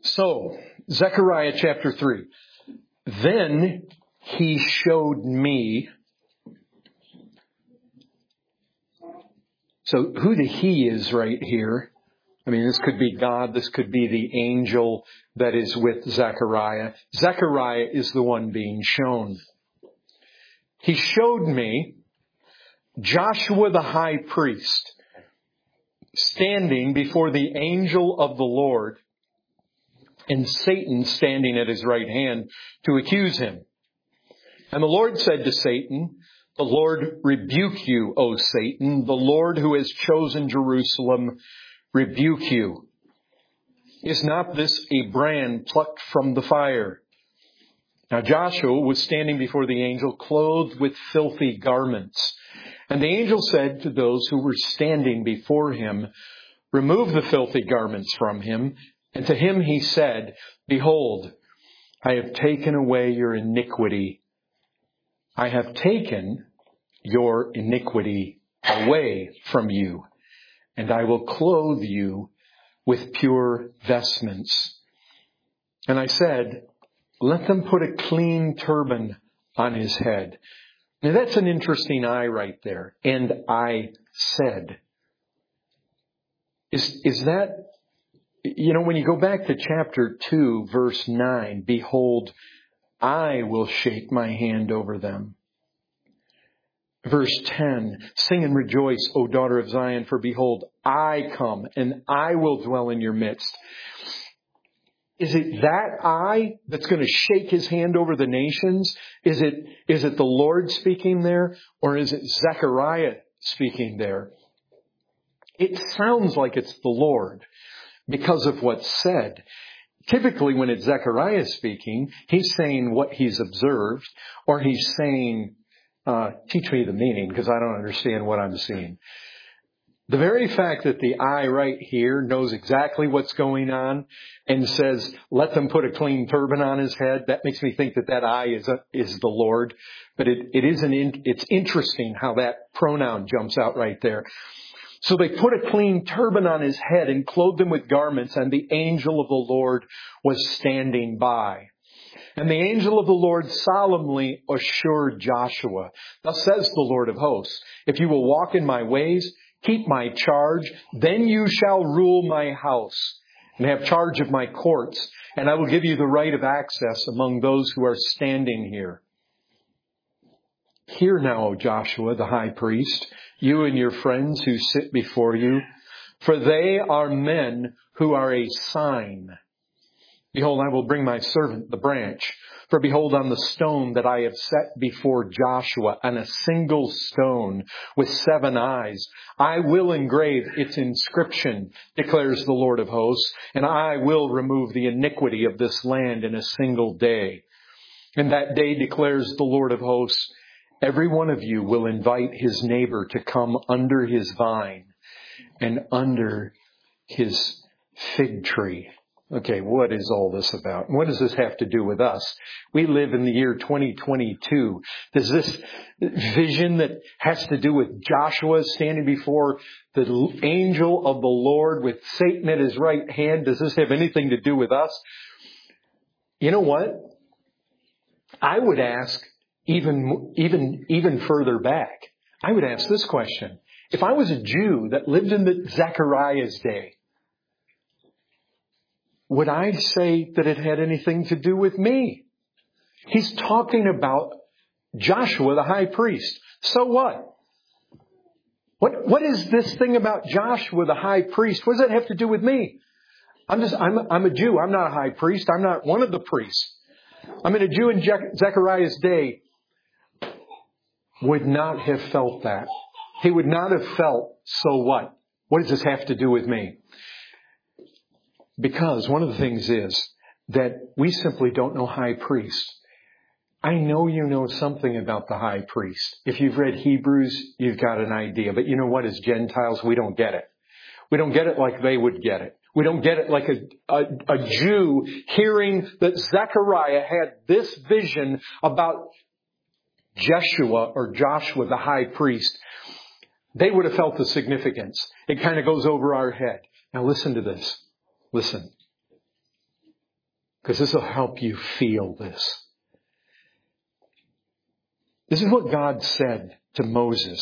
So, Zechariah chapter 3. Then he showed me. So who the he is right here? I mean, this could be God. This could be the angel that is with Zechariah. Zechariah is the one being shown. He showed me Joshua the high priest standing before the angel of the Lord, and Satan standing at his right hand to accuse him. And the Lord said to Satan, "The Lord rebuke you, O Satan. The Lord who has chosen Jerusalem rebuke you. Is not this a brand plucked from the fire?" Now Joshua was standing before the angel, clothed with filthy garments. And the angel said to those who were standing before him, "Remove the filthy garments from him." And to him he said, "Behold, I have taken away your iniquity. I have taken your iniquity away from you, and I will clothe you with pure vestments." And I said, "Let them put a clean turban on his head." Now that's an interesting "I" right there. And I said. Is that, when you go back to chapter 2, verse 9, "Behold, I will shake my hand over them." Verse 10, "Sing and rejoice, O daughter of Zion, for behold, I come and I will dwell in your midst." Is it that I that's going to shake his hand over the nations? Is it the Lord speaking there? Or is it Zechariah speaking there? It sounds like it's the Lord because of what's said. Typically when it's Zechariah speaking, he's saying what he's observed, or he's saying, "Teach me the meaning because I don't understand what I'm seeing." The very fact that the I right here knows exactly what's going on and says, "Let them put a clean turban on his head," that makes me think that I is the Lord. But it's interesting how that pronoun jumps out right there. So they put a clean turban on his head and clothed him with garments, and the angel of the Lord was standing by. And the angel of the Lord solemnly assured Joshua, "Thus says the Lord of hosts, if you will walk in my ways, keep my charge, then you shall rule my house and have charge of my courts, and I will give you the right of access among those who are standing here. Hear now, O Joshua, the high priest, you and your friends who sit before you, for they are men who are a sign. Behold, I will bring my servant, the branch. For behold, on the stone that I have set before Joshua, on a single stone with 7 eyes, I will engrave its inscription, declares the Lord of hosts, and I will remove the iniquity of this land in a single day. And that day, declares the Lord of hosts, every one of you will invite his neighbor to come under his vine and under his fig tree." Okay, what is all this about? What does this have to do with us? We live in the year 2022. Does this vision that has to do with Joshua standing before the angel of the Lord with Satan at his right hand, does this have anything to do with us? You know what? I would ask even further back. I would ask this question. If I was a Jew that lived in Zechariah's day, would I say that it had anything to do with me? He's talking about Joshua, the high priest. So what? What is this thing about Joshua, the high priest? What does that have to do with me? I'm a Jew. I'm not a high priest. I'm not one of the priests. I mean, a Jew in Zechariah's day would not have felt that. He would not have felt, so what? What does this have to do with me? Because one of the things is that we simply don't know high priests. I know you know something about the high priest. If you've read Hebrews, you've got an idea. But you know what? As Gentiles, we don't get it. We don't get it like they would get it. We don't get it like a Jew hearing that Zechariah had this vision about Joshua, the high priest. They would have felt the significance. It kind of goes over our head. Now listen to this. Listen. because this will help you feel this. This is what God said to Moses.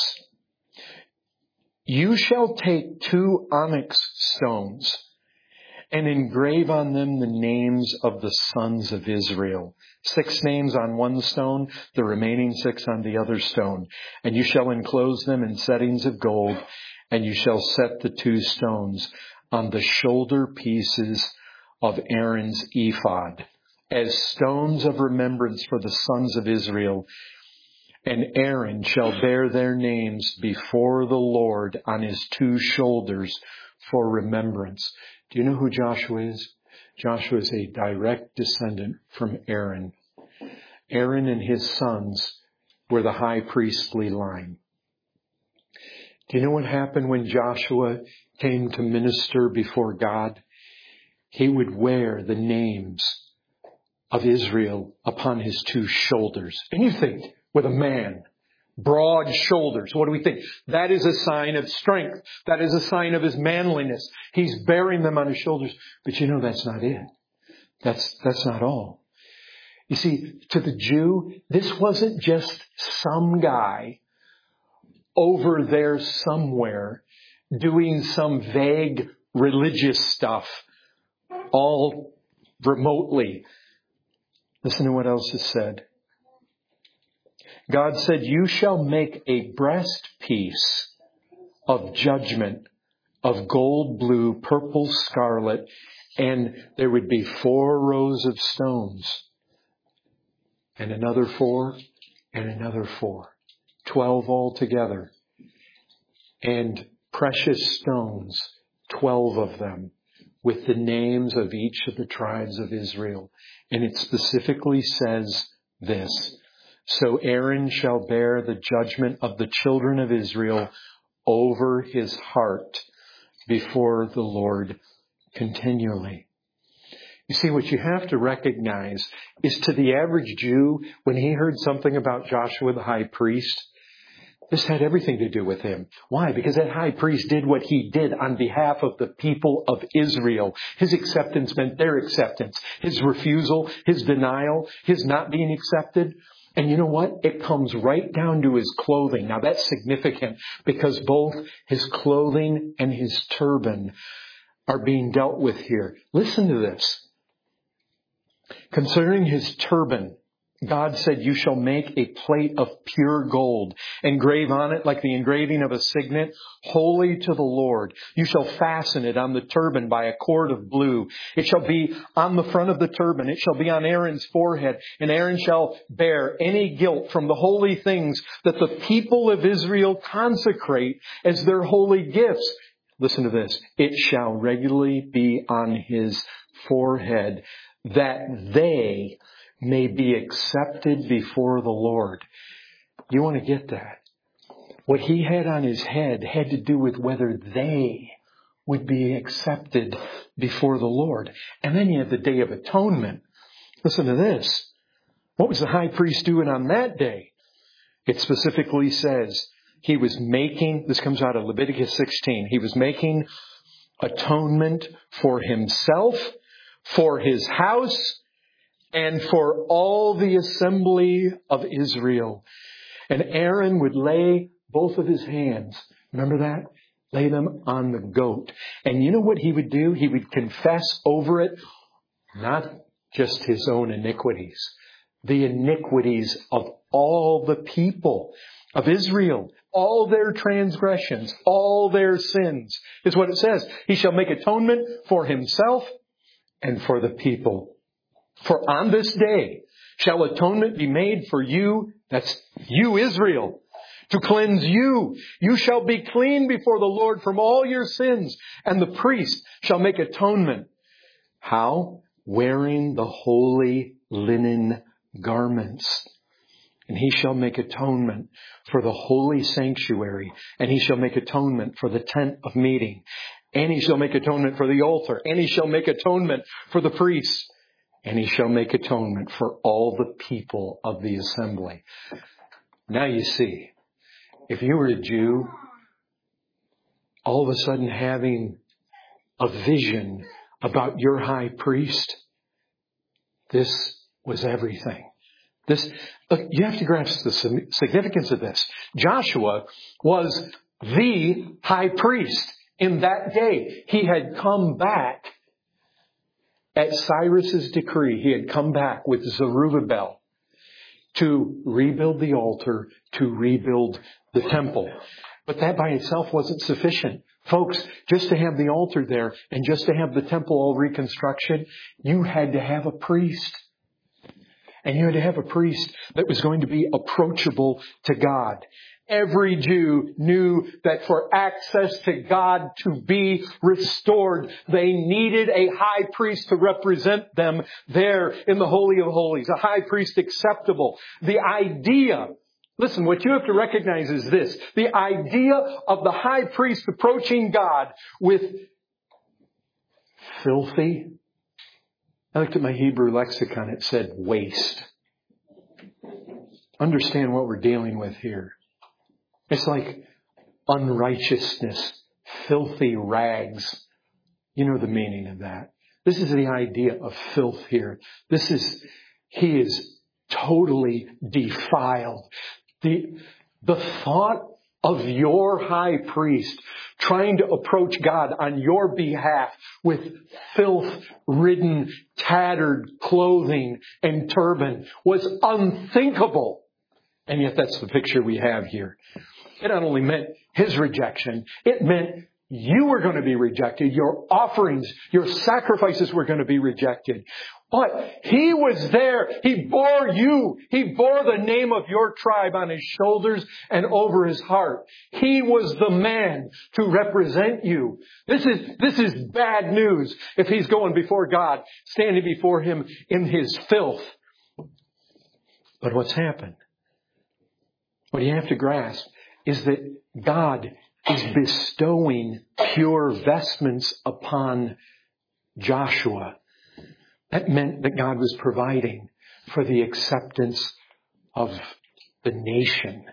You shall take 2 onyx stones and engrave on them the names of the sons of Israel. 6 names on one stone, the remaining 6 on the other stone. And you shall enclose them in settings of gold, and you shall set the 2 stones on the shoulder pieces of Aaron's ephod as stones of remembrance for the sons of Israel. And Aaron shall bear their names before the Lord on his 2 shoulders for remembrance. Do you know who Joshua is? Joshua is a direct descendant from Aaron. Aaron and his sons were the high priestly line. Do you know what happened when Joshua came to minister before God? He would wear the names of Israel upon his 2 shoulders. And you think, with a man, broad shoulders, what do we think? That is a sign of strength. That is a sign of his manliness. He's bearing them on his shoulders. But you know, that's not it. That's not all. You see, to the Jew, this wasn't just some guy over there somewhere doing some vague religious stuff all remotely. Listen to what else is said. God said, you shall make a breastpiece of judgment of gold, blue, purple, scarlet, and there would be 4 rows of stones, and another 4, and another 4. 12 altogether. And precious stones, 12 of them, with the names of each of the tribes of Israel. And it specifically says this. So Aaron shall bear the judgment of the children of Israel over his heart before the Lord continually. You see, what you have to recognize is, to the average Jew, when he heard something about Joshua the high priest, this had everything to do with him. Why? Because that high priest did what he did on behalf of the people of Israel. His acceptance meant their acceptance. His refusal, his denial, his not being accepted. And you know what? It comes right down to his clothing. Now that's significant because both his clothing and his turban are being dealt with here. Listen to this. Concerning his turban, God said, you shall make a plate of pure gold, engrave on it like the engraving of a signet, holy to the Lord. You shall fasten it on the turban by a cord of blue. It shall be on the front of the turban. It shall be on Aaron's forehead. And Aaron shall bear any guilt from the holy things that the people of Israel consecrate as their holy gifts. Listen to this. It shall regularly be on his forehead, that they may be accepted before the Lord. You want to get that? What he had on his head had to do with whether they would be accepted before the Lord. And then you have the Day of Atonement. Listen to this. What was the high priest doing on that day? It specifically says he was making, this comes out of Leviticus 16, he was making atonement for himself, for his house, and for all the assembly of Israel. And Aaron would lay both of his hands, remember that? Lay them on the goat. And you know what he would do? He would confess over it, not just his own iniquities, the iniquities of all the people of Israel, all their transgressions, all their sins, is what it says. He shall make atonement for himself and for the people. For on this day shall atonement be made for you, that's you, Israel, to cleanse you. You shall be clean before the Lord from all your sins, and the priest shall make atonement. How? Wearing the holy linen garments. And he shall make atonement for the holy sanctuary, and he shall make atonement for the tent of meeting, and he shall make atonement for the altar, and he shall make atonement for the priests, and he shall make atonement for all the people of the assembly. Now you see, if you were a Jew, all of a sudden having a vision about your high priest, This was everything. Look, you have to grasp the significance of this. Joshua was the high priest in that day. He had come back at Cyrus's decree. He had come back with Zerubbabel to rebuild the altar, to rebuild the temple. But that by itself wasn't sufficient. Folks, just to have the altar there and just to have the temple all reconstruction, you had to have a priest. And you had to have a priest that was going to be approachable to God. Every Jew knew that for access to God to be restored, they needed a high priest to represent them there in the Holy of Holies. A high priest acceptable. The idea, listen, what you have to recognize is this. The idea of the high priest approaching God with filthy, I looked at my Hebrew lexicon, it said waste. Understand what we're dealing with here. It's like unrighteousness, filthy rags. You know the meaning of that. This is the idea of filth here. He is totally defiled. The thought of your high priest trying to approach God on your behalf with filth-ridden, tattered clothing and turban was unthinkable. And yet that's the picture we have here. It not only meant his rejection, it meant you were going to be rejected. Your offerings, your sacrifices were going to be rejected. But he was there. He bore you. He bore the name of your tribe on his shoulders and over his heart. He was the man to represent you. This is bad news if he's going before God, standing before him in his filth. But what's happened? What you have to grasp is that God is bestowing pure vestments upon Joshua. That meant that God was providing for the acceptance of the nation.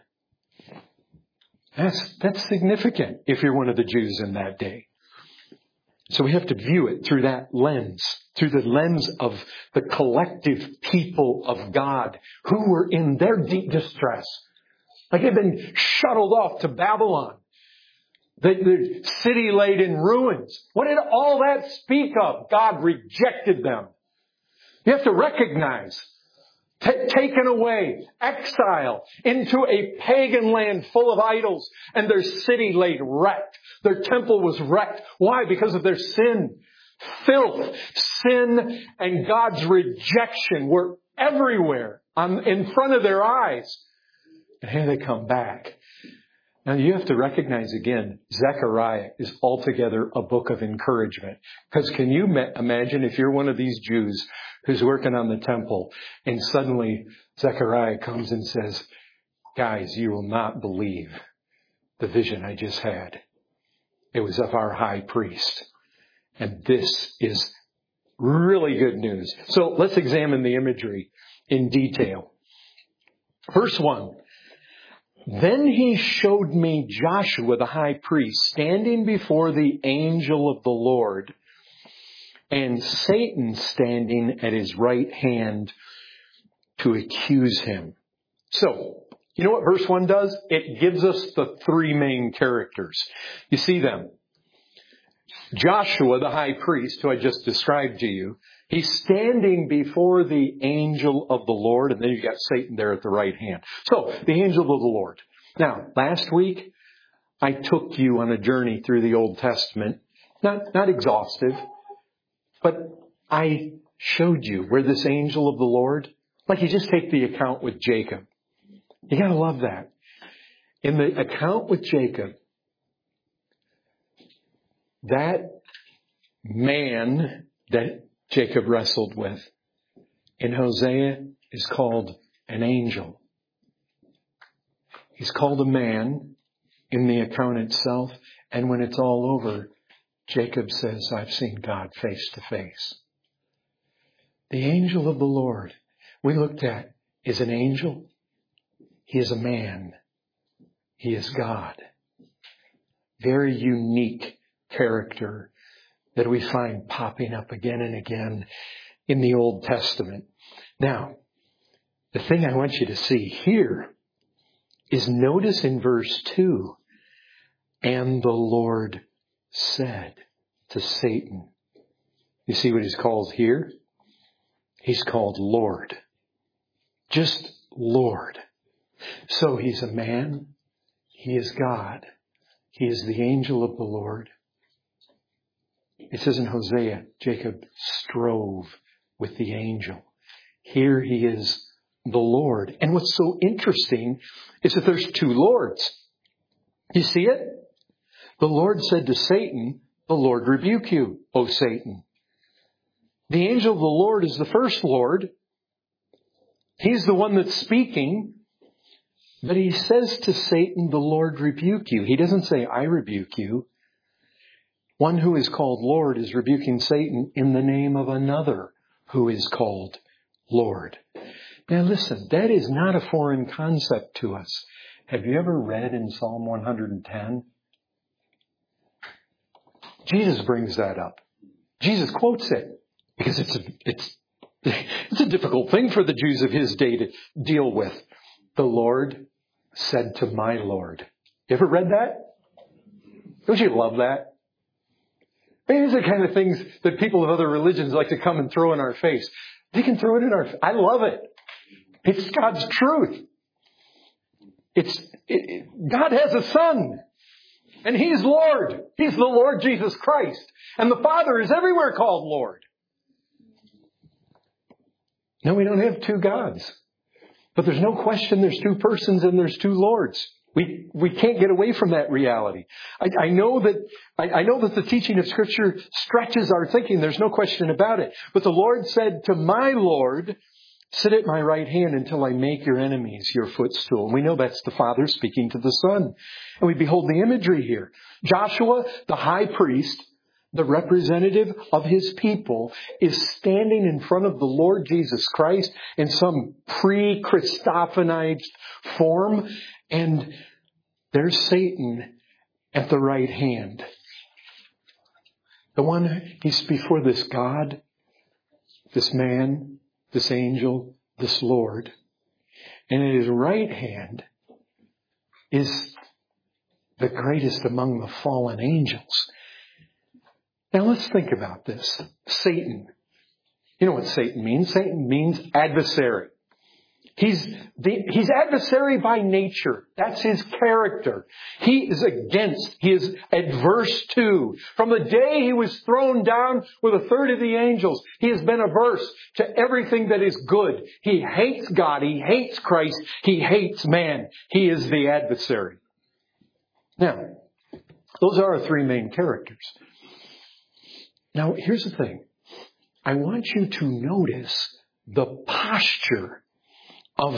That's significant if you're one of the Jews in that day. So we have to view it through that lens, through the lens of the collective people of God who were in their deep distress. Like they'd been shuttled off to Babylon. The city laid in ruins. What did all that speak of? God rejected them. You have to recognize, taken away, exile into a pagan land full of idols, and their city laid wrecked. Their temple was wrecked. Why? Because of their sin. Filth, sin, and God's rejection were everywhere in front of their eyes. And here they come back. Now you have to recognize again, Zechariah is altogether a book of encouragement. Because can you imagine if you're one of these Jews who's working on the temple and suddenly Zechariah comes and says, guys, you will not believe the vision I just had. It was of our high priest. And this is really good news. So let's examine the imagery in detail. Verse 1. Then he showed me Joshua the high priest standing before the angel of the Lord and Satan standing at his right hand to accuse him. So, you know what verse 1 does? It gives us the three main characters. You see them. Joshua the high priest, who I just described to you, he's standing before the angel of the Lord, and then you've got Satan there at the right hand. So, the angel of the Lord. Now, last week, I took you on a journey through the Old Testament. Not exhaustive, but I showed you where this angel of the Lord, like you just take the account with Jacob. You gotta love that. In the account with Jacob, that man that Jacob wrestled with in Hosea is called an angel. He's called a man in the account itself, and when it's all over, Jacob says, I've seen God face to face. The angel of the Lord we looked at is an angel. He is a man. He is God. Very unique character that we find popping up again and again in the Old Testament. Now, the thing I want you to see here is notice in verse 2, and the Lord said to Satan. You see what he's called here? He's called Lord. Just Lord. So he's a man. He is God. He is the angel of the Lord. It says in Hosea, Jacob strove with the angel. Here he is the Lord. And what's so interesting is that there's two Lords. You see it? The Lord said to Satan, the Lord rebuke you, O Satan. The angel of the Lord is the first Lord. He's the one that's speaking. But he says to Satan, the Lord rebuke you. He doesn't say, I rebuke you. One who is called Lord is rebuking Satan in the name of another who is called Lord. Now listen, that is not a foreign concept to us. Have you ever read in Psalm 110? Jesus brings that up. Jesus quotes it because it's a difficult thing for the Jews of his day to deal with. The Lord said to my Lord. You ever read that? Don't you love that? These are the kind of things that people of other religions like to come and throw in our face. They can throw it in our face. I love it. It's God's truth. God has a son. And He's Lord. He's the Lord Jesus Christ. And the Father is everywhere called Lord. No, we don't have two gods. But there's no question there's two persons and there's two Lords. We can't get away from that reality. I know that the teaching of Scripture stretches our thinking. There's no question about it. But the Lord said to my Lord, sit at my right hand until I make your enemies your footstool. And we know that's the Father speaking to the Son. And we behold the imagery here. Joshua, the high priest, the representative of his people, is standing in front of the Lord Jesus Christ in some pre-Christophanized form. And there's Satan at the right hand. The one, he's before this God, this man, this angel, this Lord. And at his right hand is the greatest among the fallen angels. Now let's think about this. Satan. You know what Satan means? Satan means adversary. He's adversary by nature. That's his character. He is against. He is adverse to. From the day he was thrown down with a third of the angels, he has been averse to everything that is good. He hates God. He hates Christ. He hates man. He is the adversary. Now, those are our three main characters. Now, here's the thing. I want you to notice the posture of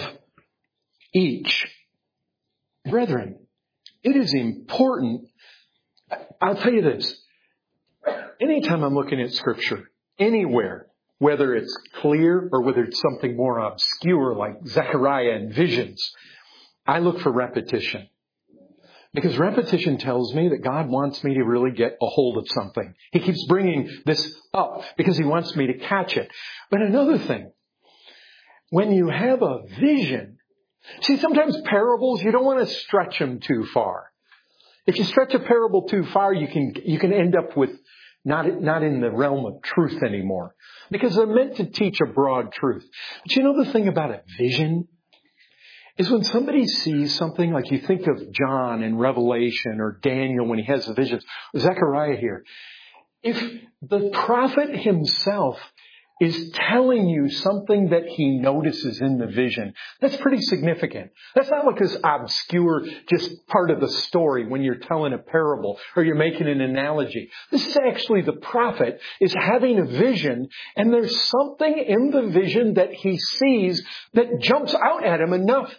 each. Brethren, it is important. I'll tell you this. Anytime I'm looking at Scripture, anywhere, whether it's clear or whether it's something more obscure like Zechariah and visions, I look for repetition. Because repetition tells me that God wants me to really get a hold of something. He keeps bringing this up because He wants me to catch it. But another thing, when you have a vision, see, sometimes parables, you don't want to stretch them too far. If you stretch a parable too far, you can end up with not in the realm of truth anymore. Because they're meant to teach a broad truth. But you know the thing about a vision is when somebody sees something, like you think of John in Revelation or Daniel when he has the visions, Zechariah here. If the prophet himself is telling you something that he notices in the vision, that's pretty significant. That's not like this obscure, just part of the story when you're telling a parable or you're making an analogy. This is actually the prophet is having a vision, and there's something in the vision that he sees that jumps out at him enough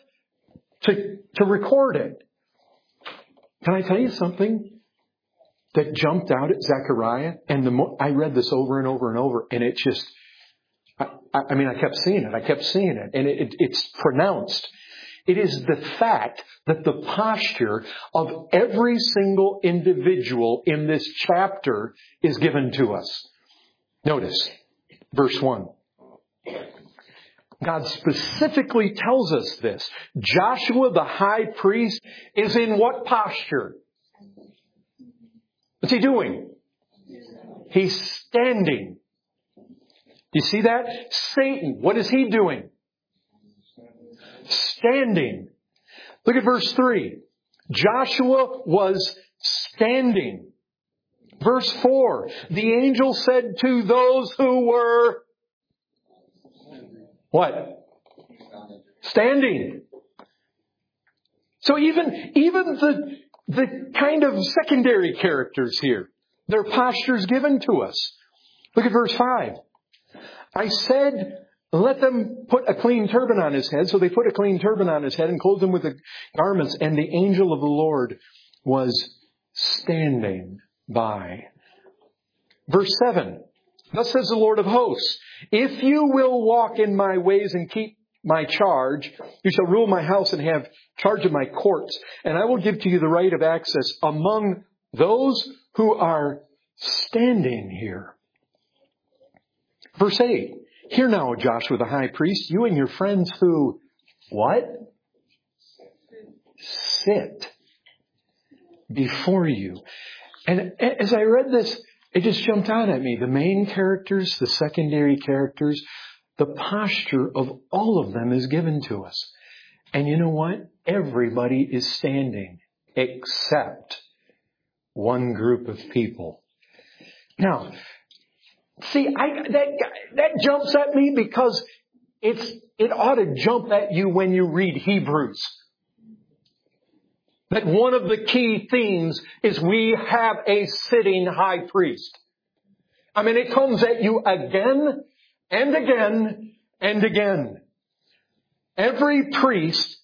to record it. Can I tell you something that jumped out at Zechariah? And I read this over and over and over, and it just, I kept seeing it, and it's pronounced. It is the fact that the posture of every single individual in this chapter is given to us. Notice, verse 1. God specifically tells us this. Joshua, the high priest, is in what posture? What's he doing? He's standing. You see that? Satan, what is he doing? Standing. Look at verse 3. Joshua was standing. Verse 4. The angel said to those who were what? Standing. So even the kind of secondary characters here, their postures given to us. Look at verse 5. I said, let them put a clean turban on his head. So they put a clean turban on his head and clothed him with the garments. And the angel of the Lord was standing by. Verse 7. Thus says the Lord of hosts, if you will walk in my ways and keep my charge, you shall rule my house and have charge of my courts. And I will give to you the right of access among those who are standing here. Verse 8. Hear now, Joshua the high priest, you and your friends who, what? Sit before you. And as I read this, it just jumped out at me. The main characters, the secondary characters, the posture of all of them is given to us. And you know what? Everybody is standing except one group of people. Now, see, that jumps at me because it ought to jump at you when you read Hebrews. That one of the key themes is we have a sitting high priest. I mean, it comes at you again and again and again. Every priest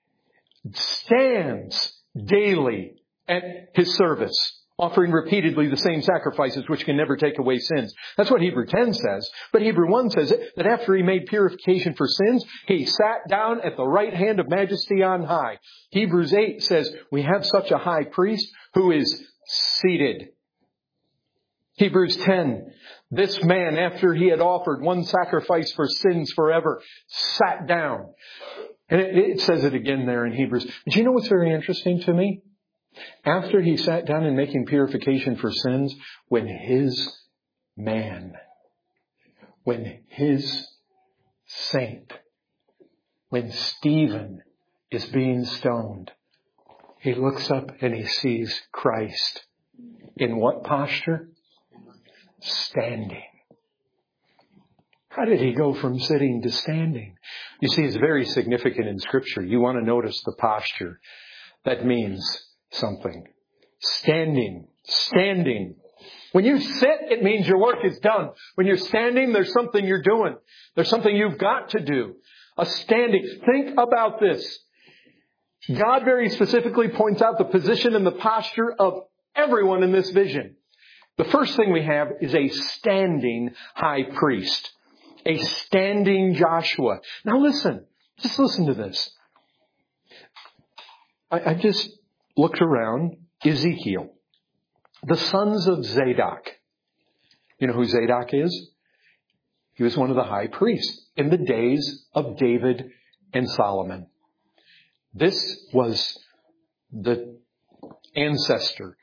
stands daily at his service, offering repeatedly the same sacrifices which can never take away sins. That's what Hebrew 10 says. But Hebrew 1 says that after he made purification for sins, he sat down at the right hand of majesty on high. Hebrews 8 says we have such a high priest who is seated. Hebrews 10, this man, after he had offered one sacrifice for sins forever, sat down. And it says it again there in Hebrews. But you know what's very interesting to me? After he sat down in making purification for sins, when his man, when his saint, when Stephen is being stoned, he looks up and he sees Christ. In what posture? Standing. How did he go from sitting to standing? You see, it's very significant in Scripture. You want to notice the posture. That means something. Standing. Standing. When you sit, it means your work is done. When you're standing, there's something you're doing. There's something you've got to do. A standing. Think about this. God very specifically points out the position and the posture of everyone in this vision. The first thing we have is a standing high priest. A standing Joshua. Now listen. Just listen to this. I just looked around. Ezekiel. The sons of Zadok. You know who Zadok is? He was one of the high priests in the days of David and Solomon. This was the ancestor.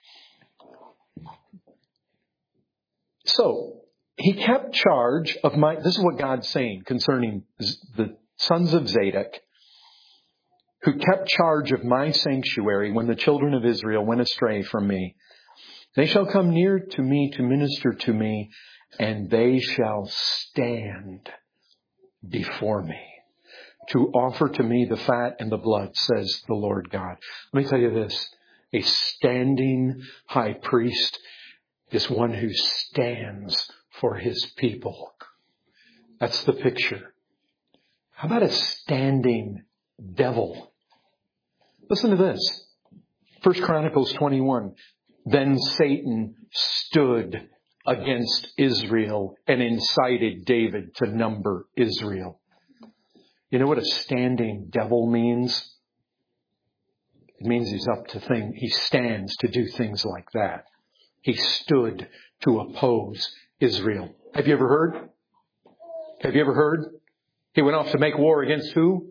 So, he kept charge of this is what God's saying concerning the sons of Zadok, who kept charge of my sanctuary when the children of Israel went astray from me. They shall come near to me to minister to me, and they shall stand before me to offer to me the fat and the blood, says the Lord God. Let me tell you this. A standing high priest is one who stands for his people. That's the picture. How about a standing devil? Listen to this. 1 Chronicles 21. Then Satan stood against Israel and incited David to number Israel. You know what a standing devil means? It means he stands to do things like that. He stood to oppose Israel. Have you ever heard? Have you ever heard? He went off to make war against who?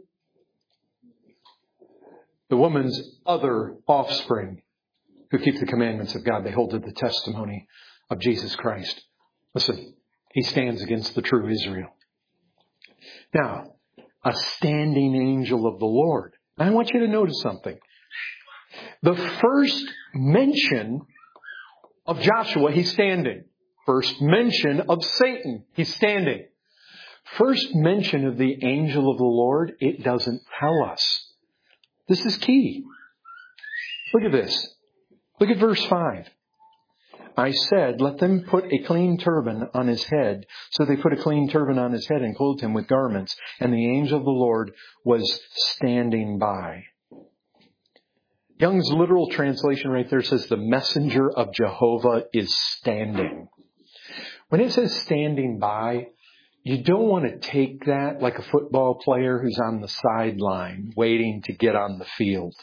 The woman's other offspring who keep the commandments of God. They hold to the testimony of Jesus Christ. Listen, he stands against the true Israel. Now, a standing angel of the Lord. I want you to notice something. The first mention of Joshua, he's standing. First mention of Satan, he's standing. First mention of the angel of the Lord, it doesn't tell us. This is key. Look at this. Look at verse 5. I said, let them put a clean turban on his head. So they put a clean turban on his head and clothed him with garments. And the angel of the Lord was standing by. Young's literal translation right there says the messenger of Jehovah is standing. When it says standing by, you don't want to take that like a football player who's on the sideline waiting to get on the field.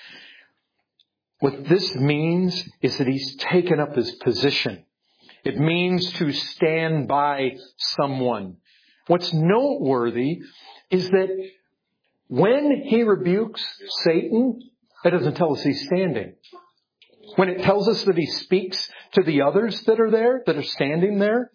What this means is that he's taken up his position. It means to stand by someone. What's noteworthy is that when he rebukes Satan, that doesn't tell us he's standing. When it tells us that he speaks to the others that are there, that are standing there,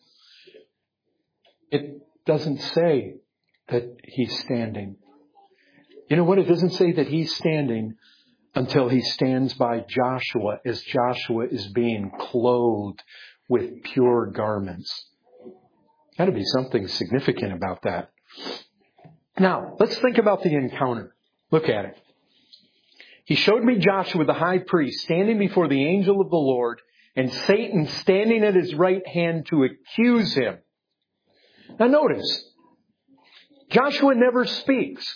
it doesn't say that he's standing. You know what? It doesn't say that he's standing until he stands by Joshua as Joshua is being clothed with pure garments. Got to be something significant about that. Now, let's think about the encounter. Look at it. He showed me Joshua the high priest standing before the angel of the Lord and Satan standing at his right hand to accuse him. Now notice, Joshua never speaks.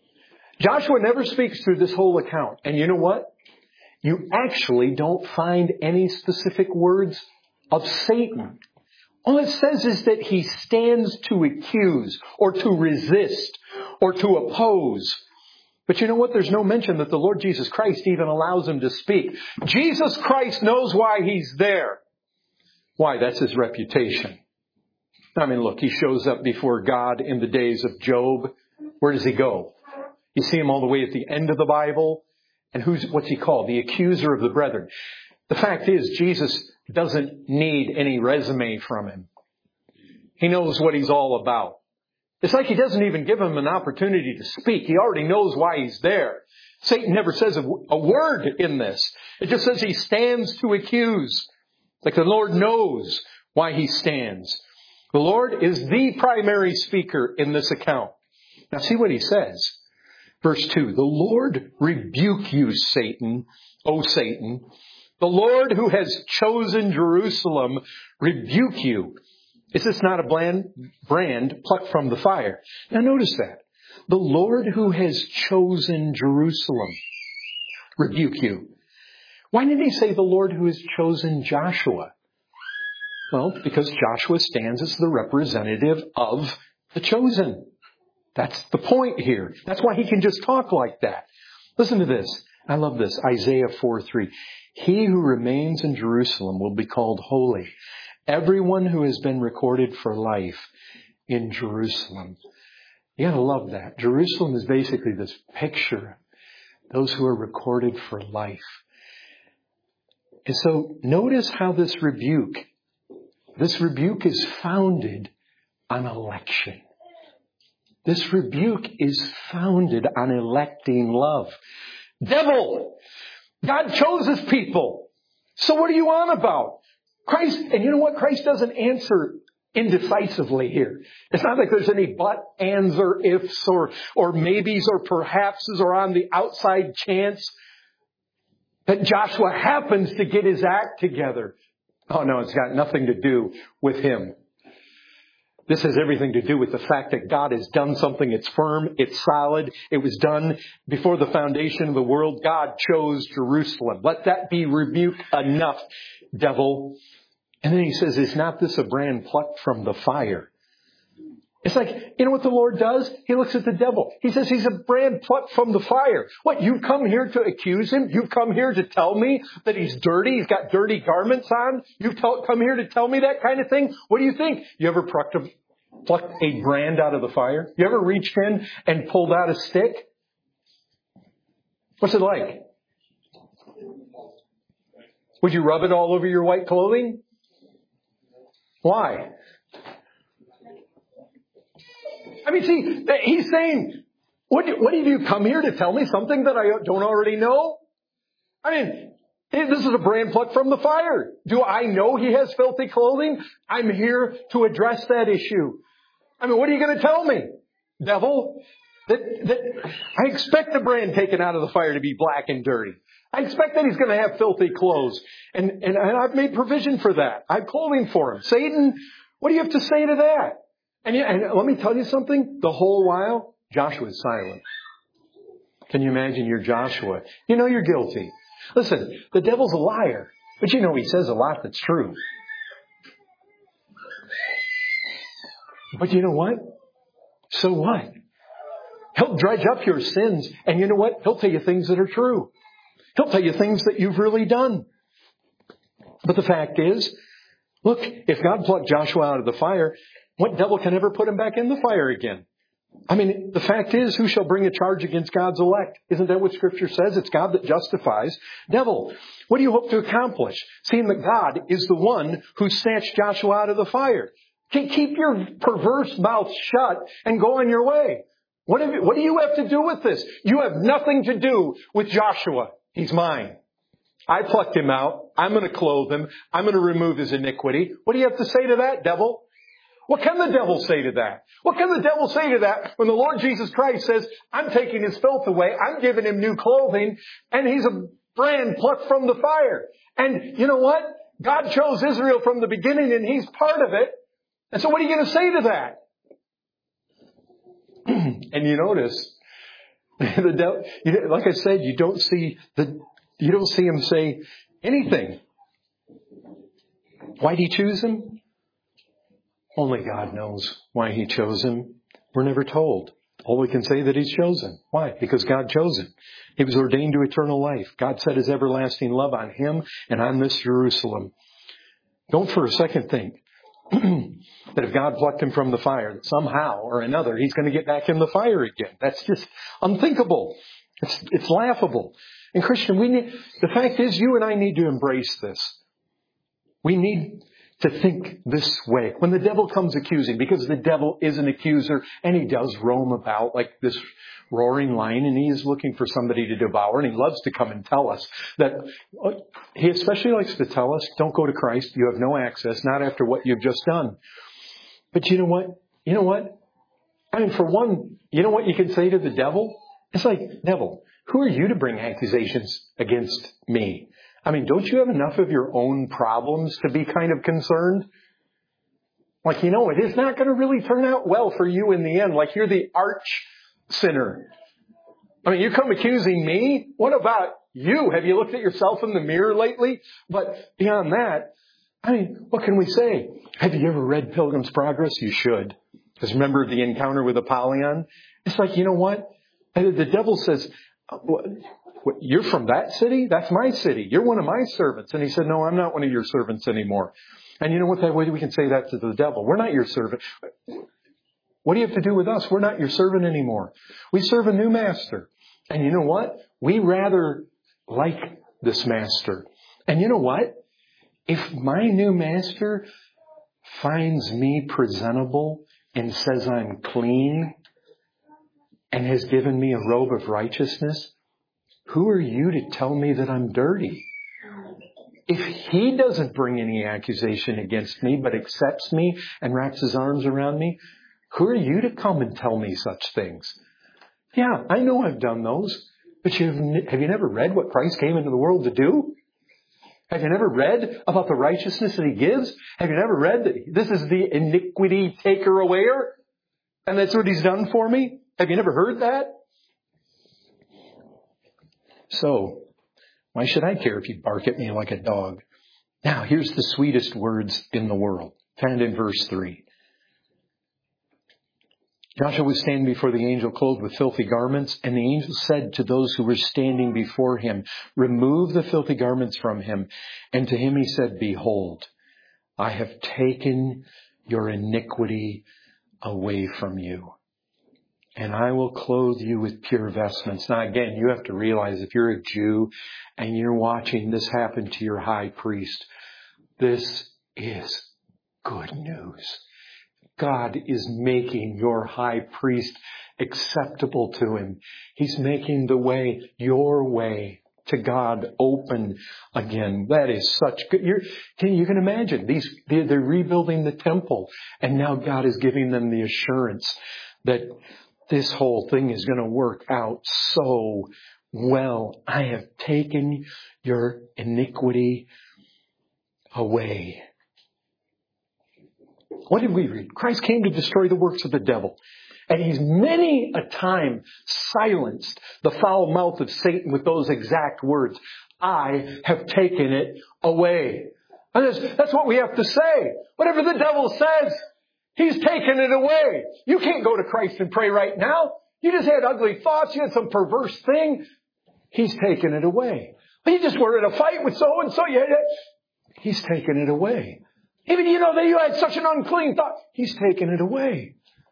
Joshua never speaks through this whole account. And you know what? You actually don't find any specific words of Satan. All it says is that he stands to accuse or to resist or to oppose. But you know what? There's no mention that the Lord Jesus Christ even allows him to speak. Jesus Christ knows why he's there. Why? That's his reputation. I mean, look, he shows up before God in the days of Job. Where does he go? You see him all the way at the end of the Bible. And what's he called? The accuser of the brethren. The fact is, Jesus doesn't need any resume from him. He knows what he's all about. It's like he doesn't even give him an opportunity to speak. He already knows why he's there. Satan never says a word in this. It just says he stands to accuse. Like the Lord knows why he stands. The Lord is the primary speaker in this account. Now see what he says. Verse 2, the Lord rebuke you, Satan, O Satan. The Lord who has chosen Jerusalem rebuke you. Is this not a brand plucked from the fire? Now notice that. The Lord who has chosen Jerusalem rebuke you. Why didn't he say the Lord who has chosen Joshua? Well, because Joshua stands as the representative of the chosen. That's the point here. That's why he can just talk like that. Listen to this. I love this. Isaiah 4:3. He who remains in Jerusalem will be called holy. Everyone who has been recorded for life in Jerusalem. You gotta love that. Jerusalem is basically this picture. Those who are recorded for life. And so notice how this rebuke is founded on election. This rebuke is founded on electing love. Devil! God chose his people. So what are you on about? Christ, and you know what? Christ doesn't answer indecisively here. It's not like there's any but, ands, or ifs, or maybes, or perhapses, or on the outside chance that Joshua happens to get his act together. Oh no, it's got nothing to do with him. This has everything to do with the fact that God has done something. It's firm. It's solid. It was done before the foundation of the world. God chose Jerusalem. Let that be rebuked enough, devil. And then he says, is not this a brand plucked from the fire? It's like, you know what the Lord does? He looks at the devil. He says he's a brand plucked from the fire. What, you've come here to accuse him? You've come here to tell me that he's dirty? He's got dirty garments on? You've come here to tell me that kind of thing? What do you think? You ever pluck a brand out of the fire? You ever reached in and pulled out a stick? What's it like? Would you rub it all over your white clothing? Why? I mean, see, he's saying, what did you come here to tell me something that I don't already know? I mean, this is a brand plucked from the fire. Do I know he has filthy clothing? I'm here to address that issue. I mean, what are you going to tell me, devil? That I expect the brand taken out of the fire to be black and dirty. I expect that he's going to have filthy clothes. And I've made provision for that. I have clothing for him. Satan, what do you have to say to that? And let me tell you something. The whole while, Joshua's silent. Can you imagine you're Joshua? You know you're guilty. Listen, the devil's a liar. But you know he says a lot that's true. But you know what? So what? He'll dredge up your sins. And you know what? He'll tell you things that are true. He'll tell you things that you've really done. But the fact is, look, if God plucked Joshua out of the fire, what devil can ever put him back in the fire again? I mean, the fact is, who shall bring a charge against God's elect? Isn't that what Scripture says? It's God that justifies. Devil, what do you hope to accomplish? Seeing that God is the one who snatched Joshua out of the fire. Keep your perverse mouth shut and go on your way. What do you have to do with this? You have nothing to do with Joshua. He's mine. I plucked him out. I'm going to clothe him. I'm going to remove his iniquity. What do you have to say to that, devil? What can the devil say to that? What can the devil say to that when the Lord Jesus Christ says, I'm taking his filth away, I'm giving him new clothing, and he's a brand plucked from the fire. And you know what? God chose Israel from the beginning, and he's part of it. And so what are you going to say to that? And you notice, the devil, like I said, you don't see him say anything. Why did he choose him? Only God knows why he chose him. We're never told. All we can say that he's chosen. Why? Because God chose him. He was ordained to eternal life. God set his everlasting love on him and on this Jerusalem. Don't for a second think that if God plucked him from the fire, that somehow or another he's going to get back in the fire again. That's just unthinkable. It's laughable. And Christian, the fact is you and I need to embrace this. We need to think this way. When the devil comes accusing, because the devil is an accuser and he does roam about like this roaring lion and he is looking for somebody to devour and he loves to come and tell us that he especially likes to tell us, don't go to Christ. You have no access, not after what you've just done. But you know what? You know what? I mean, for one, you know what you can say to the devil? It's like, devil, who are you to bring accusations against me? I mean, don't you have enough of your own problems to be kind of concerned? Like, you know, it is not going to really turn out well for you in the end. Like, you're the arch sinner. I mean, you come accusing me? What about you? Have you looked at yourself in the mirror lately? But beyond that, I mean, what can we say? Have you ever read Pilgrim's Progress? You should. Because remember the encounter with Apollyon? It's like, you know what? The devil says, you're from that city? That's my city. You're one of my servants. And he said, no, I'm not one of your servants anymore. And you know what? That way we can say that to the devil. We're not your servant. What do you have to do with us? We're not your servant anymore. We serve a new master. And you know what? We rather like this master. And you know what? If my new master finds me presentable and says I'm clean and has given me a robe of righteousness, who are you to tell me that I'm dirty? If he doesn't bring any accusation against me, but accepts me and wraps his arms around me, who are you to come and tell me such things? Yeah, I know I've done those, but have you never read what Christ came into the world to do? Have you never read about the righteousness that he gives? Have you never read that this is the iniquity taker awayer? And that's what he's done for me? Have you never heard that? So, why should I care if you bark at me like a dog? Now, here's the sweetest words in the world, found in verse 3. Joshua was standing before the angel clothed with filthy garments, and the angel said to those who were standing before him, remove the filthy garments from him. And to him he said, behold, I have taken your iniquity away from you. And I will clothe you with pure vestments. Now again, you have to realize if you're a Jew and you're watching this happen to your high priest, this is good news. God is making your high priest acceptable to him. He's making the way, your way to God, open again. That is such good. You can imagine they're rebuilding the temple, and now God is giving them the assurance that this whole thing is going to work out so well. I have taken your iniquity away. What did we read? Christ came to destroy the works of the devil. And he's many a time silenced the foul mouth of Satan with those exact words. I have taken it away. And that's what we have to say. Whatever the devil says, he's taken it away. You can't go to Christ and pray right now. You just had ugly thoughts. You had some perverse thing. He's taken it away. You just were in a fight with so-and-so. He's taken it away. Even that you had such an unclean thought. He's taken it away.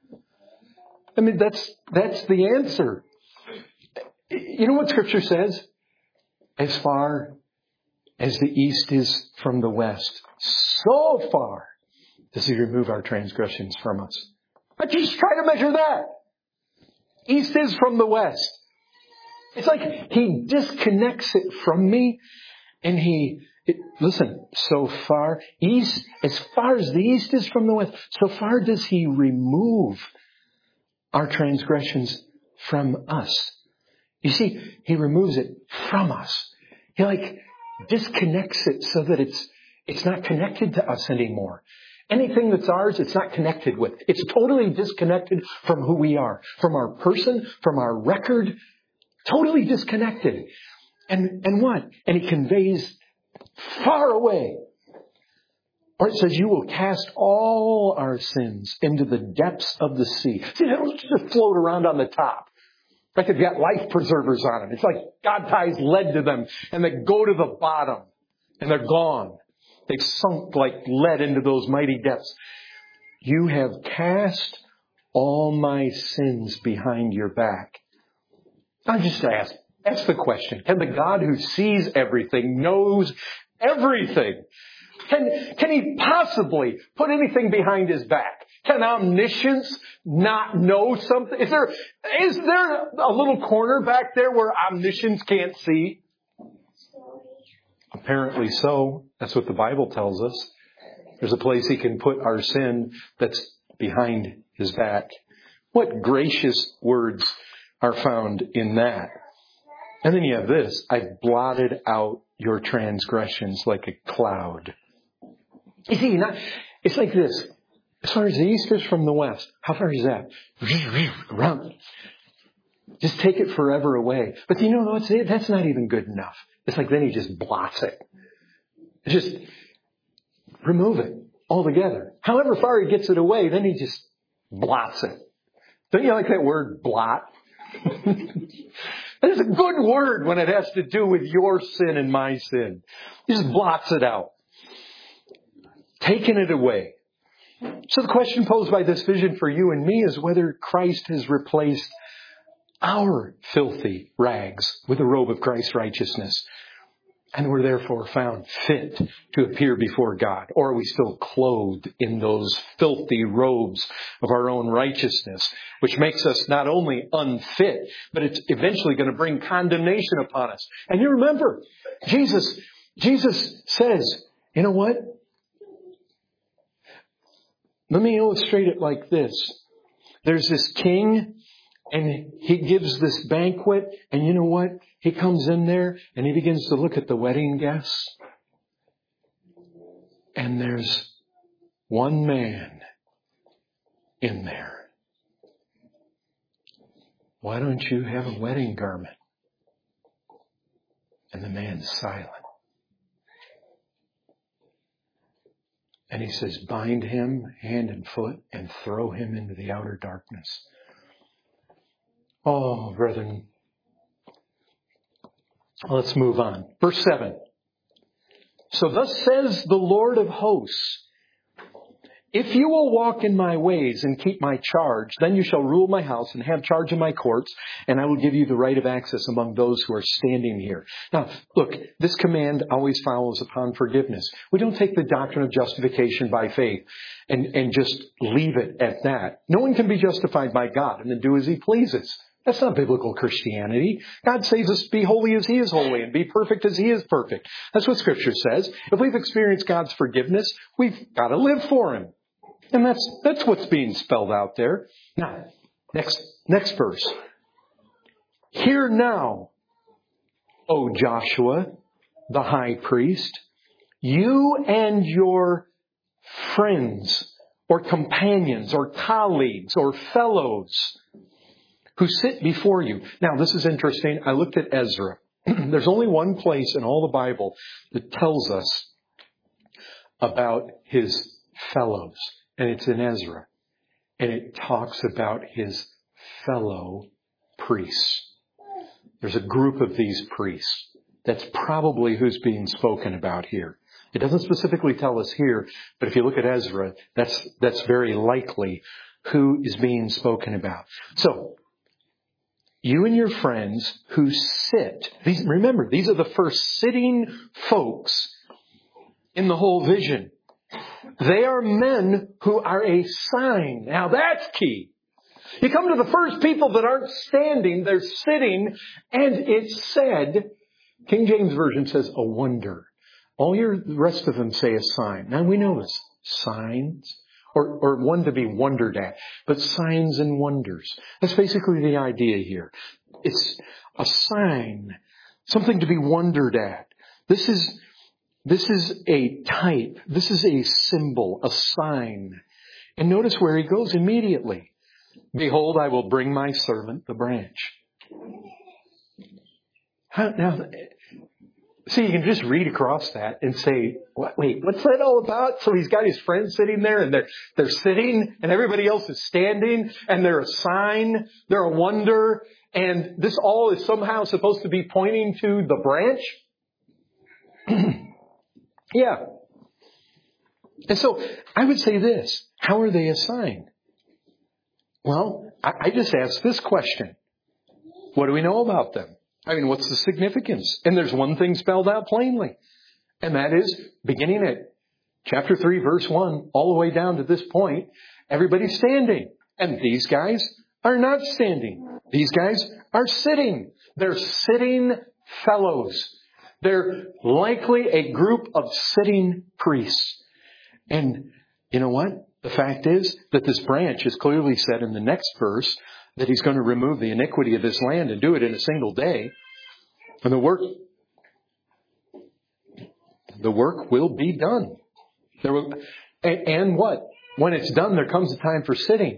I mean, that's the answer. You know what Scripture says? As far as the east is from the west, so far does he remove our transgressions from us. I just try to measure that. East is from the west. It's like he disconnects it from me, and listen, so far east, as far as the east is from the west, so far does he remove our transgressions from us. You see, he removes it from us. He disconnects it so that it's not connected to us anymore. Anything that's ours, it's not connected with. It's totally disconnected from who we are, from our person, from our record. Totally disconnected. And what? And he conveys far away. Or it says, you will cast all our sins into the depths of the sea. See, they don't just float around on the top. Like they've got life preservers on them. It's like God ties lead to them and they go to the bottom and they're gone. They've sunk like lead into those mighty depths. You have cast all my sins behind your back. I just ask the question. Can the God who sees everything, knows everything, can he possibly put anything behind his back? Can omniscience not know something? Is there a little corner back there where omniscience can't see? Apparently so. That's what the Bible tells us. There's a place he can put our sin that's behind his back. What gracious words are found in that. And then you have this. I've blotted out your transgressions like a cloud. You see, it's like this. As far as the east is from the west, how far is that? Around. Just take it forever away. But that's not even good enough. It's like then he just blots it. Just remove it altogether. However far he gets it away, then he just blots it. Don't you like that word, blot? It's a good word when it has to do with your sin and my sin. He just blots it out. Taking it away. So the question posed by this vision for you and me is whether Christ has replaced our filthy rags with a robe of Christ's righteousness. And we're therefore found fit to appear before God. Or are we still clothed in those filthy robes of our own righteousness, which makes us not only unfit, but it's eventually going to bring condemnation upon us. And you remember, Jesus says, you know what? Let me illustrate it like this. There's this king, and he gives this banquet, and you know what? He comes in there, and he begins to look at the wedding guests. And there's one man in there. Why don't you have a wedding garment? And the man's silent. And he says, bind him hand and foot and throw him into the outer darkness. Oh, brethren. Let's move on. Verse 7. So thus says the Lord of hosts, If you will walk in my ways and keep my charge, then you shall rule my house and have charge of my courts, and I will give you the right of access among those who are standing here. Now, look, this command always follows upon forgiveness. We don't take the doctrine of justification by faith and just leave it at that. No one can be justified by God and then do as he pleases. That's not biblical Christianity. God says us be holy as he is holy and be perfect as he is perfect. That's what Scripture says. If we've experienced God's forgiveness, we've got to live for him. And that's what's being spelled out there. Now, next verse. Hear now, O Joshua, the high priest, you and your friends or companions or colleagues or fellows who sit before you. Now, this is interesting. I looked at Ezra. There's only one place in all the Bible that tells us about his fellows. And it's in Ezra. And it talks about his fellow priests. There's a group of these priests. That's probably who's being spoken about here. It doesn't specifically tell us here, but if you look at Ezra, that's very likely who is being spoken about. So, you and your friends who sit, remember, these are the first sitting folks in the whole vision. They are men who are a sign. Now that's key. You come to the first people that aren't standing, they're sitting, and it said, King James Version says a wonder. All the rest of them say a sign. Now we know this. Signs, or one to be wondered at, but signs and wonders. That's basically the idea here. It's a sign, something to be wondered at. This is a type. This is a symbol, a sign. And notice where he goes immediately. Behold, I will bring my servant the branch. Now, see, you can just read across that and say, wait, what's that all about? So he's got his friends sitting there and they're sitting and everybody else is standing and they're a sign, they're a wonder. And this all is somehow supposed to be pointing to the branch? Yeah. And so I would say this. How are they a sign? Well, I just asked this question. What do we know about them? I mean, what's the significance? And there's one thing spelled out plainly. And that is, beginning at chapter 3, verse 1, all the way down to this point, everybody's standing. And these guys are not standing. These guys are sitting. They're sitting fellows. They're likely a group of sitting priests. And you know what? The fact is that this branch is clearly said in the next verse that he's going to remove the iniquity of this land and do it in a single day. And the work will be done. And what? When it's done, there comes a time for sitting.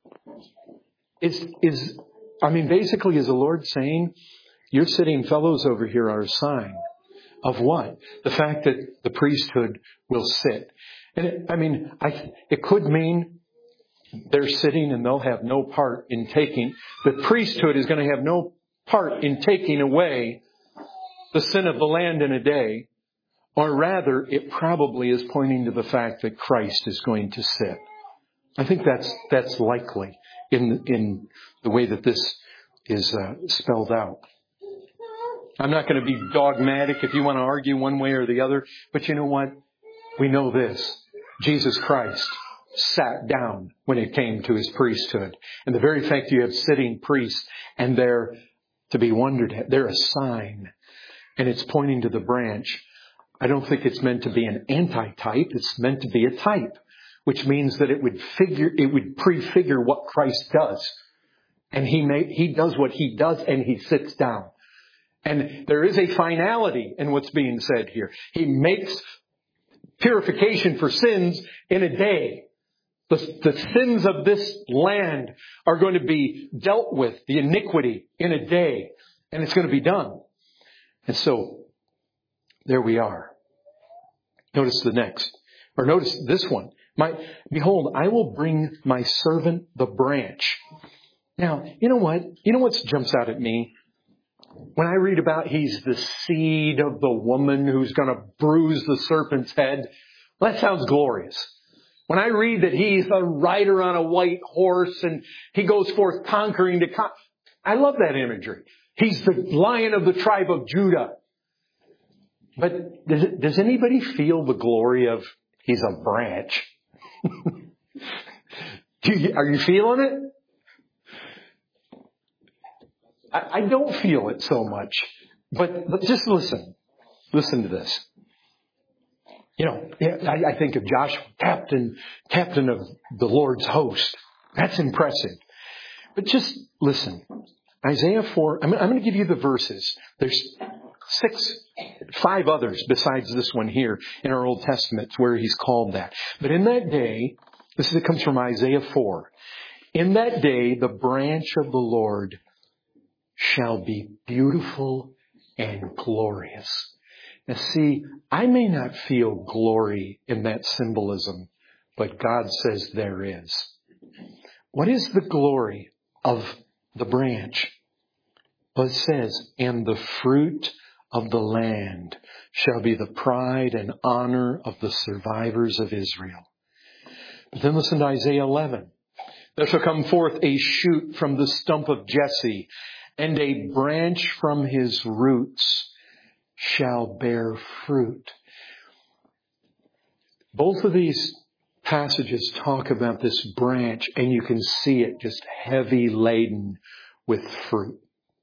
Basically, is the Lord saying, your sitting fellows over here are a sign of what? The fact that the priesthood will sit. And it could mean they're sitting and they'll have no part in taking. The priesthood is going to have no part in taking away the sin of the land in a day. Or rather, it probably is pointing to the fact that Christ is going to sit. I think that's likely in the way that this is spelled out. I'm not going to be dogmatic if you want to argue one way or the other. But you know what? We know this. Jesus Christ sat down when it came to his priesthood. And the very fact you have sitting priests and they're to be wondered at, they're a sign. And it's pointing to the branch. I don't think it's meant to be an anti-type. It's meant to be a type, which means that it would prefigure what Christ does. And he does what he does and he sits down. And there is a finality in what's being said here. He makes purification for sins in a day. The sins of this land are going to be dealt with, the iniquity, in a day. And it's going to be done. And so, there we are. Notice the next. Or notice this one. Behold, I will bring my servant the branch. Now, you know what? You know what jumps out at me? When I read about he's the seed of the woman who's going to bruise the serpent's head, well, that sounds glorious. When I read that he's a rider on a white horse and he goes forth conquering I love that imagery. He's the Lion of the tribe of Judah. But does anybody feel the glory of he's a branch? Are you feeling it? I don't feel it so much. But just listen. Listen to this. I think of Joshua, captain of the Lord's host. That's impressive. But just listen. Isaiah 4, I'm going to give you the verses. There's 5 others besides this one here in our Old Testament where he's called that. But in that day, it comes from Isaiah 4. In that day, the branch of the Lord shall be beautiful and glorious. Now see, I may not feel glory in that symbolism, but God says there is. What is the glory of the branch? Well, it says, and the fruit of the land shall be the pride and honor of the survivors of Israel. But then listen to Isaiah 11. There shall come forth a shoot from the stump of Jesse, and a branch from his roots shall bear fruit. Both of these passages talk about this branch, and you can see it just heavy laden with fruit.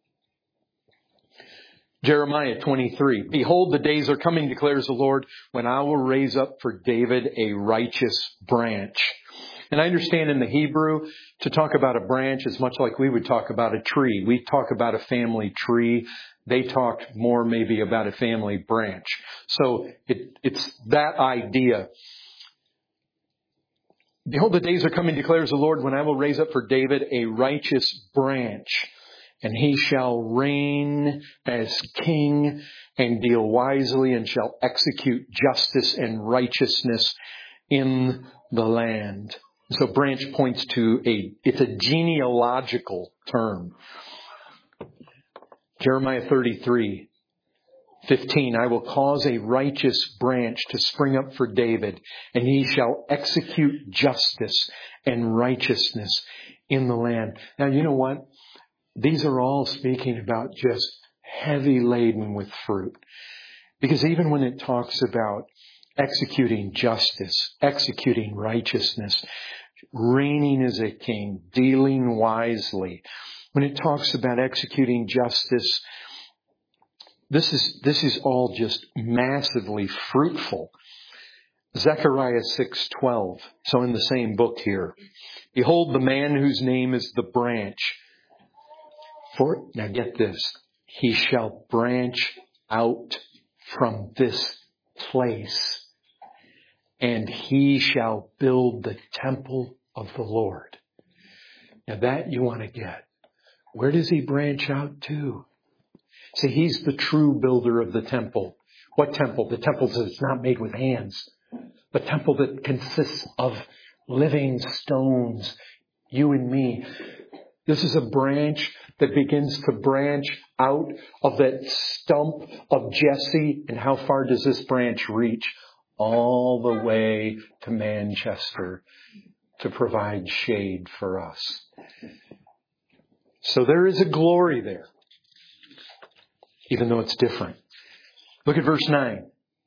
Jeremiah 23. Behold, the days are coming, declares the Lord, when I will raise up for David a righteous branch. And I understand in the Hebrew, to talk about a branch is much like we would talk about a tree. We talk about a family tree. They talked more maybe about a family branch. So it's that idea. Behold, the days are coming, declares the Lord, when I will raise up for David a righteous branch. And he shall reign as king and deal wisely and shall execute justice and righteousness in the land. So branch points to it's a genealogical term. Jeremiah 33:15, I will cause a righteous branch to spring up for David, and he shall execute justice and righteousness in the land. Now, you know what? These are all speaking about just heavy laden with fruit. Because even when it talks about executing justice, executing righteousness, reigning as a king, dealing wisely, when it talks about executing justice, this is all just massively fruitful. Zechariah 6:12. So in the same book here. Behold, the man whose name is the branch. Now get this. He shall branch out from this place, and he shall build the temple of the Lord. Now that you want to get. Where does he branch out to? See, he's the true builder of the temple. What temple? The temple that's not made with hands. The temple that consists of living stones, you and me. This is a branch that begins to branch out of that stump of Jesse. And how far does this branch reach? All the way to Manchester to provide shade for us. So there is a glory there, even though it's different. Look at verse 9.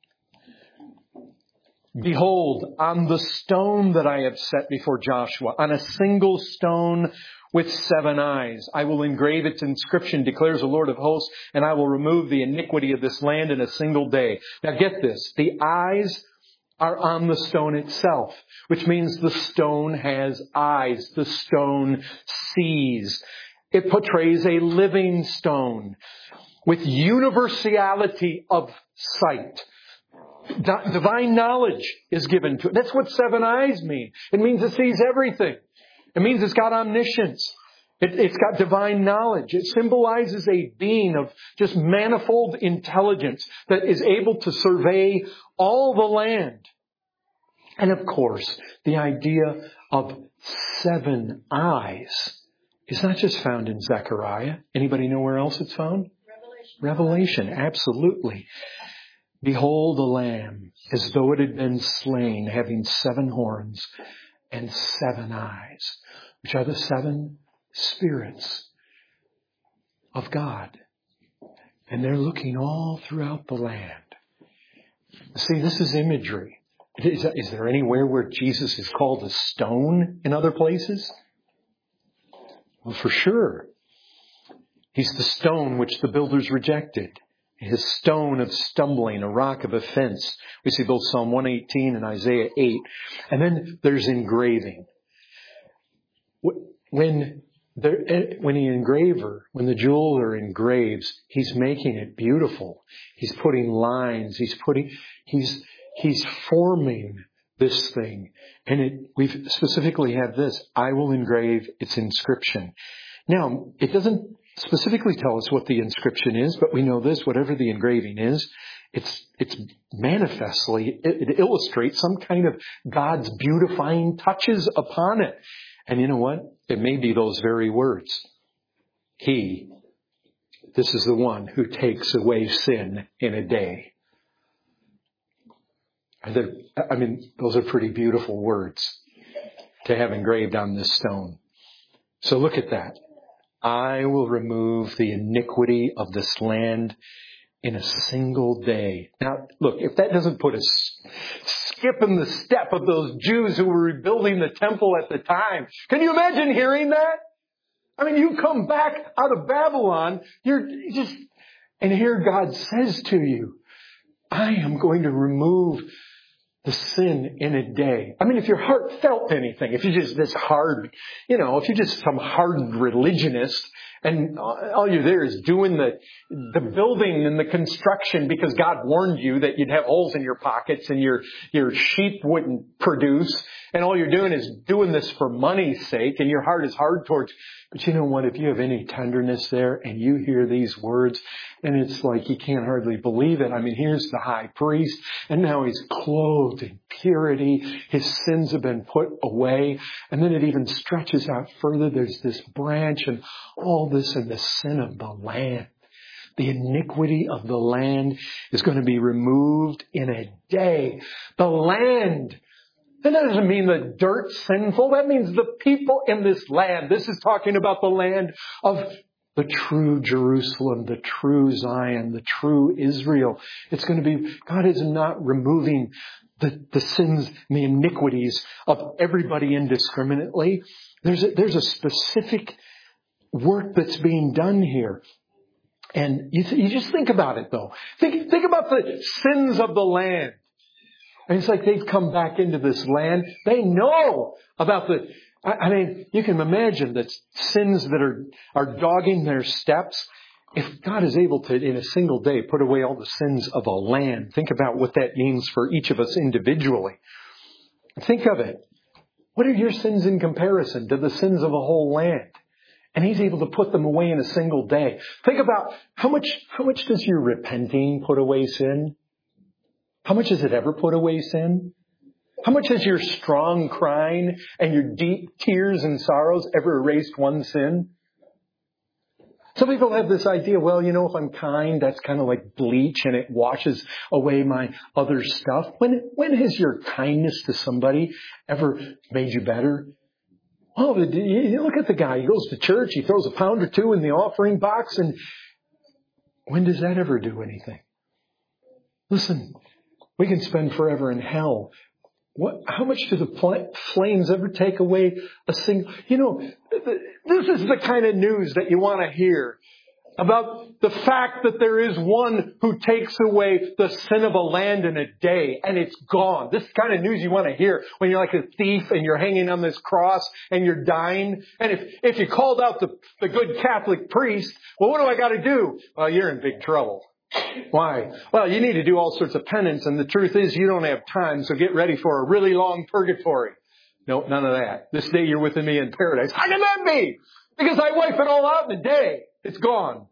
Behold, on the stone that I have set before Joshua, on a single stone with 7 eyes, I will engrave its inscription, declares the Lord of hosts, and I will remove the iniquity of this land in a single day. Now get this, the eyes are on the stone itself, which means the stone has eyes. The stone sees. It portrays a living stone with universality of sight. Divine knowledge is given to it. That's what 7 eyes mean. It means it sees everything. It means it's got omniscience. It's got divine knowledge. It symbolizes a being of just manifold intelligence that is able to survey all the land. And of course, the idea of 7 eyes is not just found in Zechariah. Anybody know where else it's found? Revelation, absolutely. Behold the Lamb, as though it had been slain, having 7 horns and 7 eyes, which are the 7 spirits of God. And they're looking all throughout the land. See, this is imagery. Is there anywhere where Jesus is called a stone in other places? Well, for sure. He's the stone which the builders rejected. His stone of stumbling, a rock of offense. We see both Psalm 118 and Isaiah 8. And then there's engraving. When the jeweler engraves, he's making it beautiful. He's putting lines. He's forming this thing. And we've specifically had this. I will engrave its inscription. Now, it doesn't specifically tell us what the inscription is, but we know this, whatever the engraving is, it's manifestly, it illustrates some kind of God's beautifying touches upon it. And you know what? It may be those very words. This is the one who takes away sin in a day. Those are pretty beautiful words to have engraved on this stone. So look at that. I will remove the iniquity of this land in a single day. Now, look, if that doesn't put a skip in the step of those Jews who were rebuilding the temple at the time, can you imagine hearing that? You come back out of Babylon, and here God says to you, I am going to remove the sin in a day. If your heart felt anything, if you're just this hard, if you're just some hardened religionist and all you're there is doing the building and the construction because God warned you that you'd have holes in your pockets and your sheep wouldn't produce, and all you're doing is doing this for money's sake, and your heart is hard towards. But you know what? If you have any tenderness there and you hear these words, and it's like you can't hardly believe it. Here's the high priest, and now he's clothed in purity. His sins have been put away. And then it even stretches out further. There's this branch and all this, and the sin of the land. The iniquity of the land is going to be removed in a day. The land. That doesn't mean the dirt's sinful. That means the people in this land. This is talking about the land of the true Jerusalem, the true Zion, the true Israel. It's going to be, God is not removing the sins and the iniquities of everybody indiscriminately. There's a specific work that's being done here. And you just think about it though. Think about the sins of the land. And it's like they've come back into this land. They know about you can imagine that sins that are dogging their steps. If God is able to, in a single day, put away all the sins of a land, think about what that means for each of us individually. Think of it. What are your sins in comparison to the sins of a whole land? And He's able to put them away in a single day. Think about how much does your repenting put away sin? How much has it ever put away sin? How much has your strong crying and your deep tears and sorrows ever erased one sin? Some people have this idea, if I'm kind, that's kind of like bleach and it washes away my other stuff. When has your kindness to somebody ever made you better? Oh, you look at the guy. He goes to church. He throws a pound or two in the offering box. And when does that ever do anything? Listen, we can spend forever in hell. How much do the flames ever take away a single... this is the kind of news that you want to hear about the fact that there is one who takes away the sin of a land in a day, and it's gone. This is the kind of news you want to hear when you're like a thief and you're hanging on this cross and you're dying. And if you called out the good Catholic priest, well, what do I got to do? Well, you're in big trouble. Why? Well, you need to do all sorts of penance, and the truth is you don't have time, so get ready for a really long purgatory. No, none of that. This day you're with me in paradise. How can that be? Because I wipe it all out in a day. It's gone.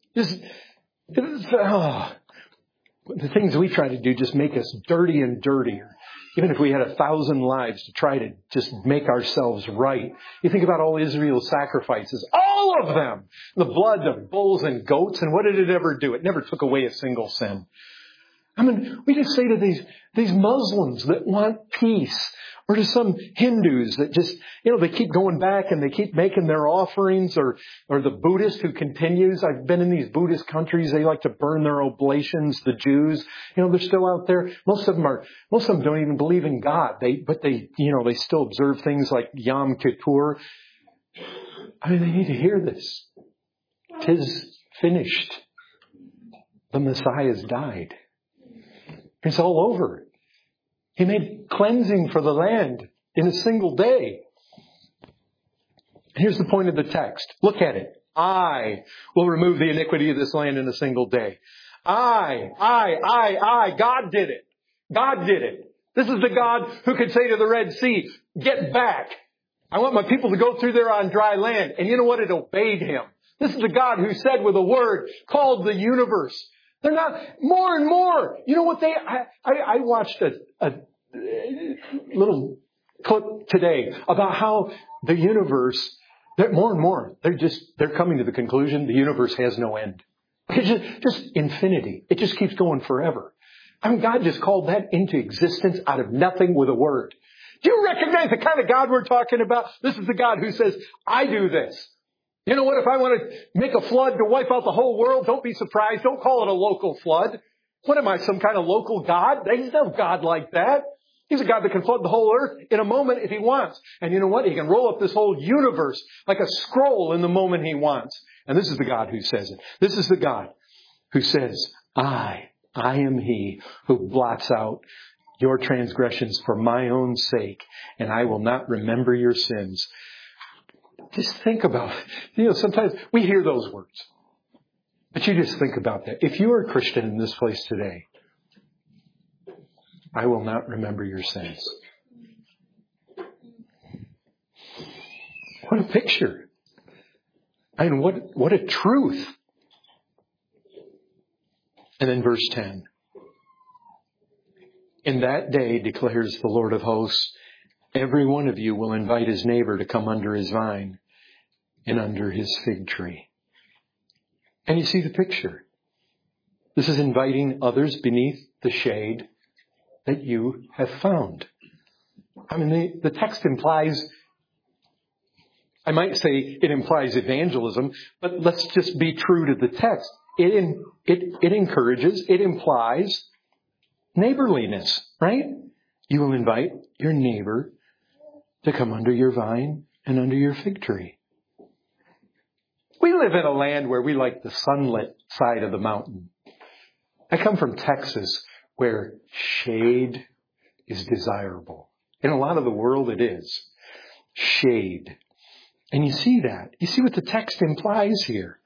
The things we try to do just make us dirty and dirtier. Even if we had 1,000 lives to try to just make ourselves right. You think about all Israel's sacrifices. All of them! The blood of bulls and goats. And what did it ever do? It never took away a single sin. I mean, we just say to these Muslims that want peace, or to some Hindus that just, they keep going back and they keep making their offerings, or the Buddhist who continues. I've been in these Buddhist countries. They like to burn their oblations. The Jews, they're still out there. Most of them don't even believe in God. But they still observe things like Yom Kippur. I mean, they need to hear this. 'Tis finished. The Messiah has died. It's all over. He made cleansing for the land in a single day. Here's the point of the text. Look at it. I will remove the iniquity of this land in a single day. I. God did it. God did it. This is the God who could say to the Red Sea, get back. I want my people to go through there on dry land. And you know what? It obeyed him. This is the God who said with a word, called the universe. They're not more and more. You know what I watched a little clip today about how the universe, that more and more, they're coming to the conclusion the universe has no end. It's just infinity. It just keeps going forever. I mean, God just called that into existence out of nothing with a word. Do you recognize the kind of God we're talking about? This is the God who says, I do this. You know what? If I want to make a flood to wipe out the whole world, don't be surprised. Don't call it a local flood. What am I, some kind of local God? There's no God like that. He's a God that can flood the whole earth in a moment if he wants. And you know what? He can roll up this whole universe like a scroll in the moment he wants. And this is the God who says it. This is the God who says, I am he who blots out your transgressions for my own sake, and I will not remember your sins. Just think about it. Sometimes we hear those words. But you just think about that. If you are a Christian in this place today, I will not remember your sins. What a picture. I mean, what a truth. And then verse 10. In that day, declares the Lord of hosts, every one of you will invite his neighbor to come under his vine and under his fig tree. And you see the picture. This is inviting others beneath the shade that you have found. I mean, the text implies, I might say it implies evangelism, but let's just be true to the text. It encourages, it implies neighborliness, right? You will invite your neighbor to come under your vine and under your fig tree. We live in a land where we like the sunlit side of the mountain. I come from Texas, where shade is desirable. In a lot of the world, it is. Shade. And you see that. You see what the text implies here.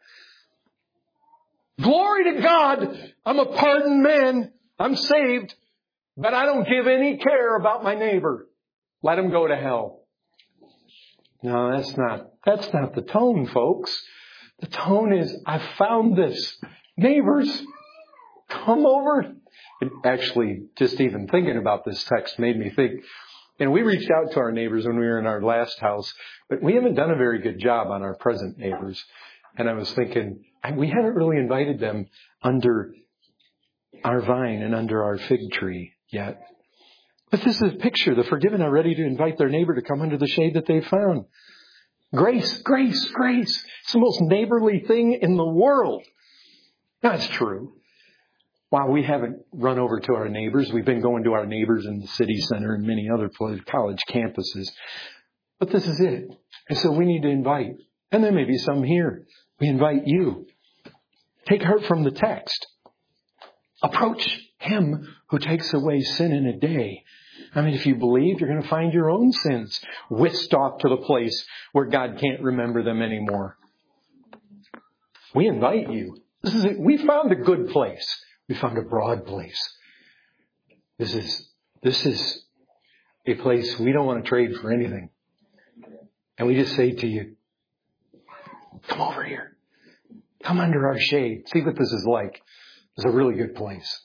Glory to God! I'm a pardoned man. I'm saved. But I don't give any care about my neighbor. Let him go to hell. No, that's not the tone, folks. The tone is, I found this. Neighbors, come over. And actually, just even thinking about this text made me think, and we reached out to our neighbors when we were in our last house, but we haven't done a very good job on our present neighbors. And I was thinking, we haven't really invited them under our vine and under our fig tree yet. But this is a picture. The forgiven are ready to invite their neighbor to come under the shade that they found. Grace, grace, grace. It's the most neighborly thing in the world. That's true. While we haven't run over to our neighbors, we've been going to our neighbors in the city center and many other college campuses. But this is it. And so we need to invite. And there may be some here. We invite you. Take heart from the text. Approach him who takes away sin in a day. I mean, if you believe, you're going to find your own sins whisked off to the place where God can't remember them anymore. We invite you. This is it. We found a good place. We found a broad place. This is a place we don't want to trade for anything. And we just say to you, come over here. Come under our shade. See what this is like. It's a really good place.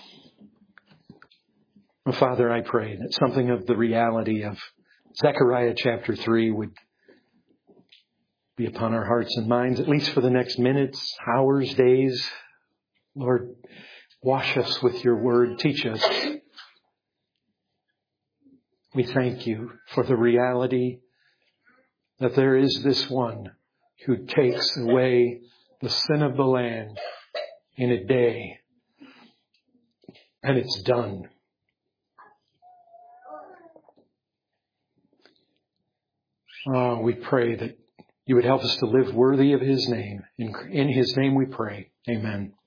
Well, Father, I pray that something of the reality of Zechariah chapter 3 would be upon our hearts and minds, at least for the next minutes, hours, days. Lord, Wash us with your word. Teach us. We thank you for the reality that there is this one who takes away the sin of the land in a day. And it's done. Oh, we pray that you would help us to live worthy of His name. In His name we pray. Amen.